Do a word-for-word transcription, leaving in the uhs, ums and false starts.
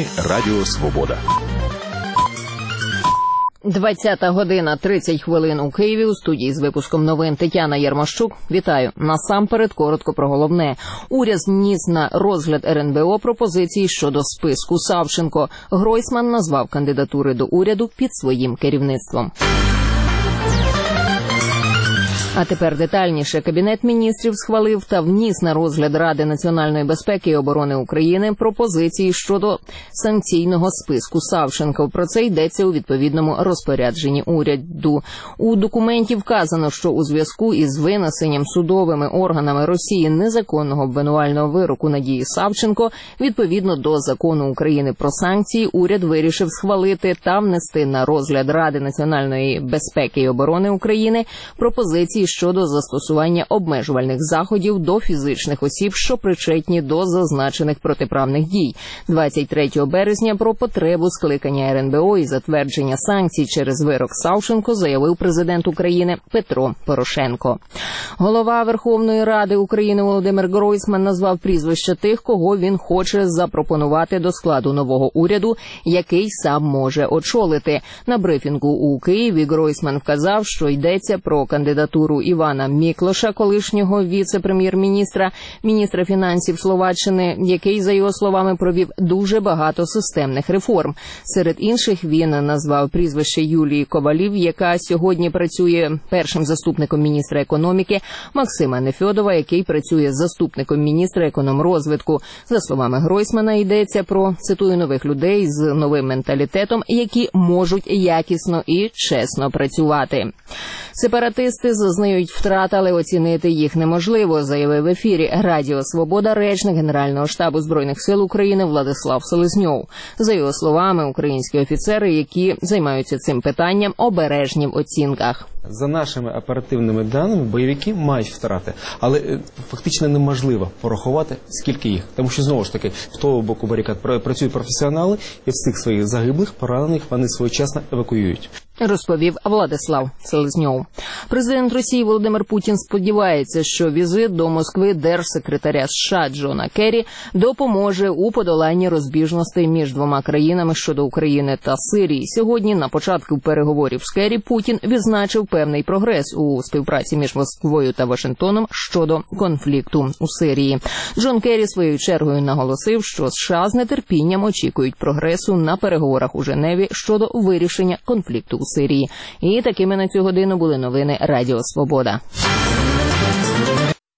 ефірі Радіо Свобода. двадцята година тридцять хвилин у Києві. У студії з випуском новин Тетяна Єрмощук. Вітаю. Насамперед коротко про головне. Уряд вніс на розгляд ер ен бе о пропозиції щодо списку Савченко. Гройсман назвав кандидатури до уряду під своїм керівництвом. А тепер детальніше. Кабінет міністрів схвалив та вніс на розгляд Ради національної безпеки і оборони України пропозиції щодо санкційного списку Савченко. Про це йдеться у відповідному розпорядженні уряду. У документі вказано, що у зв'язку із винесенням судовими органами Росії незаконного обвинувального вироку Надії Савченко, відповідно до Закону України про санкції, уряд вирішив схвалити та внести на розгляд Ради національної безпеки і оборони України пропозиції щодо застосування обмежувальних заходів до фізичних осіб, що причетні до зазначених протиправних дій. двадцять третього березня про потребу скликання ер ен бе о і затвердження санкцій через вирок Савченко заявив президент України Петро Порошенко. Голова Верховної Ради України Володимир Гройсман назвав прізвища тих, кого він хоче запропонувати до складу нового уряду, який сам може очолити. На брифінгу у Києві Гройсман вказав, що йдеться про кандидатуру Івана Міклоша, колишнього віце-прем'єр-міністра, міністра фінансів Словаччини, який, за його словами, провів дуже багато системних реформ. Серед інших він назвав прізвище Юлії Ковалів, яка сьогодні працює першим заступником міністра економіки, Максима Нефьодова, який працює заступником міністра економрозвитку. За словами Гройсмана, йдеться про, цитую, нових людей з новим менталітетом, які можуть якісно і чесно працювати. Сепаратисти зазнають втрат, але оцінити їх неможливо, заявив в ефірі Радіо Свобода речник Генерального штабу Збройних сил України Владислав Селезньов. За його словами, українські офіцери, які займаються цим питанням, обережні в оцінках. За нашими оперативними даними, бойовики мають втрати, але фактично неможливо порахувати, скільки їх. Тому що, знову ж таки, в того боку барикад працюють професіонали, і всіх своїх загиблих, поранених вони своєчасно евакуюють. Розповів Владислав Селезньов. Президент Росії Володимир Путін сподівається, що візит до Москви держсекретаря США Джона Керрі допоможе у подоланні розбіжностей між двома країнами щодо України та Сирії. Сьогодні, на початку переговорів з Керрі, Путін відзначив певний прогрес у співпраці між Москвою та Вашингтоном щодо конфлікту у Сирії. Джон Керрі своєю чергою наголосив, що США з нетерпінням очікують прогресу на переговорах у Женеві щодо вирішення конфлікту у Сирії. І такими на цю годину були новини Радіо Свобода.